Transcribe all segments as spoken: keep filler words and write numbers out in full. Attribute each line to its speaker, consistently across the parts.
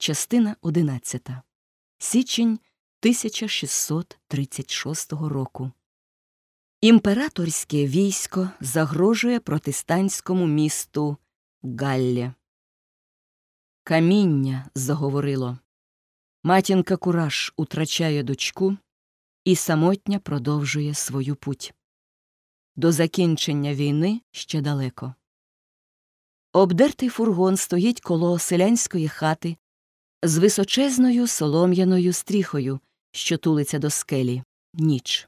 Speaker 1: Частина одинадцята. Січень тисяча шістсот тридцять шостого року. Імператорське військо загрожує протестантському місту Галлі. Каміння заговорило. Матінка Кураж утрачає дочку і самотня продовжує свою путь. До закінчення війни ще далеко. Обдертий фургон стоїть коло селянської хати з височезною солом'яною стріхою, що тулиться до скелі. Ніч.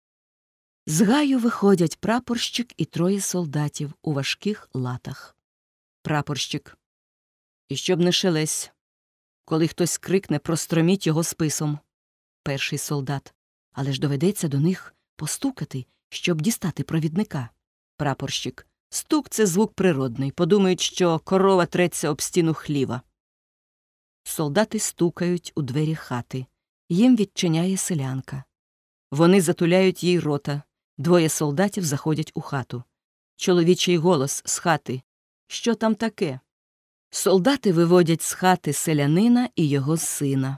Speaker 1: З гаю виходять прапорщик і троє солдатів у важких латах. Прапорщик. І щоб не шелесь. Коли хтось крикне, простроміть його списом. Перший солдат. Але ж доведеться до них постукати, щоб дістати провідника. Прапорщик. Стук – це звук природний. Подумають, що корова треться об стіну хліва. Солдати стукають у двері хати. Їм відчиняє селянка. Вони затуляють їй рота. Двоє солдатів заходять у хату. Чоловічий голос з хати. Що там таке? Солдати виводять з хати селянина і його сина.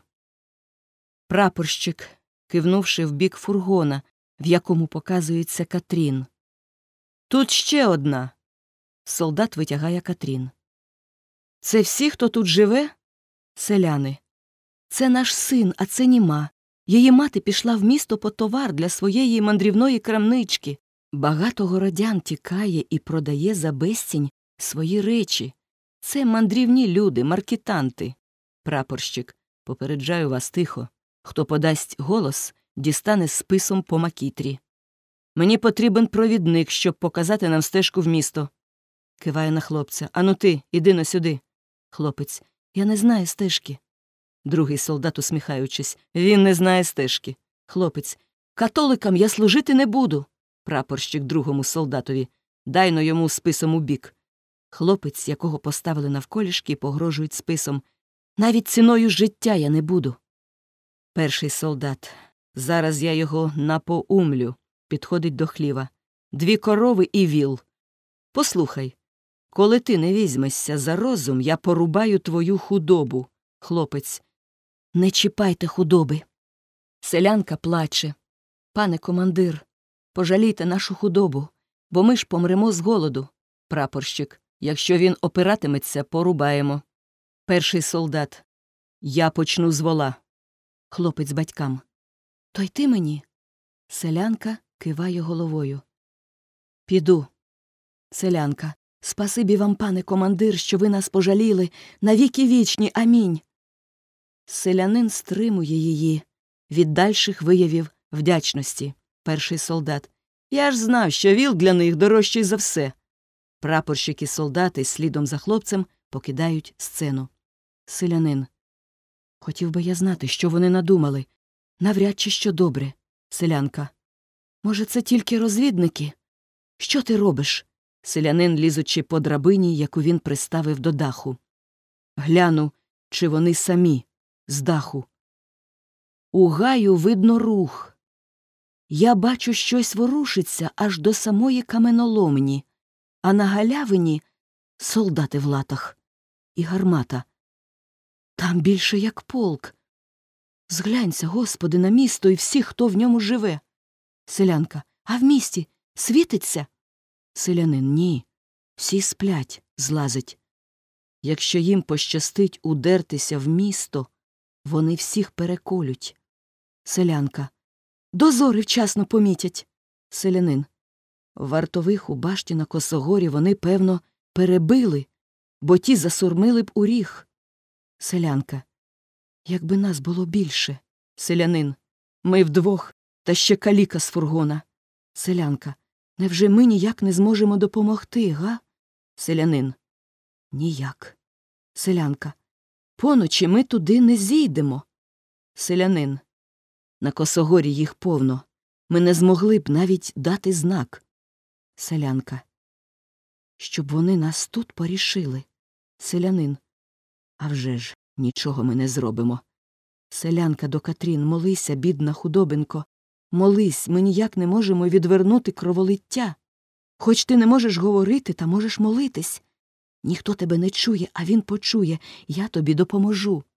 Speaker 1: Прапорщик, кивнувши в бік фургона, в якому показується Катрін. Тут ще одна. Солдат витягає Катрін. Це всі, хто тут живе? Селяни. Це наш син, а це Німа. Її мати пішла в місто по товар для своєї мандрівної крамнички. Багато городян тікає і продає за безцінь свої речі. Це мандрівні люди, маркетанти. Прапорщик. Попереджаю вас тихо. Хто подасть голос, дістане списом по макітрі. Мені потрібен провідник, щоб показати нам стежку в місто. Киває на хлопця. Ану ти, іди на сюди. Хлопець. Я не знаю стежки. Другий солдат, усміхаючись. Він не знає стежки. Хлопець. Католикам я служити не буду. Прапорщик другому солдатові. Дай-но йому списом у бік. Хлопець, якого поставили навколішки, погрожують списом. Навіть ціною життя я не буду. Перший солдат. Зараз я його напоумлю. Підходить до хліва. Дві корови і віл. Послухай. Коли ти не візьмешся за розум, я порубаю твою худобу. Хлопець. Не чіпайте худоби. Селянка плаче. Пане командир, пожалійте нашу худобу, бо ми ж помремо з голоду. Прапорщик. Якщо він опиратиметься, порубаємо. Перший солдат. Я почну з вола. Хлопець батькам. То й ти мені? Селянка киває головою. Піду. Селянка. Спасибі вам, пане командир, що ви нас пожаліли. Навіки вічні. Амінь. Селянин стримує її від дальших виявів вдячності. Перший солдат. Я ж знав, що віл для них дорожчий за все. Прапорщик і солдати слідом за хлопцем покидають сцену. Селянин. Хотів би я знати, що вони надумали. Навряд чи що добре. Селянка. Може, це тільки розвідники? Що ти робиш? Селянин, лізучи по драбині, яку він приставив до даху. Гляну, чи вони самі, з даху. У гаю видно рух. Я бачу, щось ворушиться аж до самої каменоломні, а на галявині солдати в латах і гармата. Там більше як полк. Зглянься, Господи, на місто і всіх, хто в ньому живе. Селянка. А в місті світиться? Селянин. Ні. Всі сплять, злазить. Якщо їм пощастить удертися в місто, вони всіх переколють. Селянка. Дозори вчасно помітять. Селянин. Вартових у башті на Косогорі вони, певно, перебили, бо ті засурмили б у ріг. Селянка. Якби нас було більше. Селянин. Ми вдвох, та ще каліка з фургона. Селянка. Невже ми ніяк не зможемо допомогти, га? Селянин. Ніяк. Селянка. Поночі ми туди не зійдемо. Селянин. На Косогорі їх повно. Ми не змогли б навіть дати знак. Селянка. Щоб вони нас тут порішили. Селянин. А вже ж, нічого ми не зробимо. Селянка до Катрін. Молися, бідна худобинко. Молись, ми ніяк не можемо відвернути кроволиття. Хоч ти не можеш говорити, та можеш молитись. Ніхто тебе не чує, а він почує. Я тобі допоможу.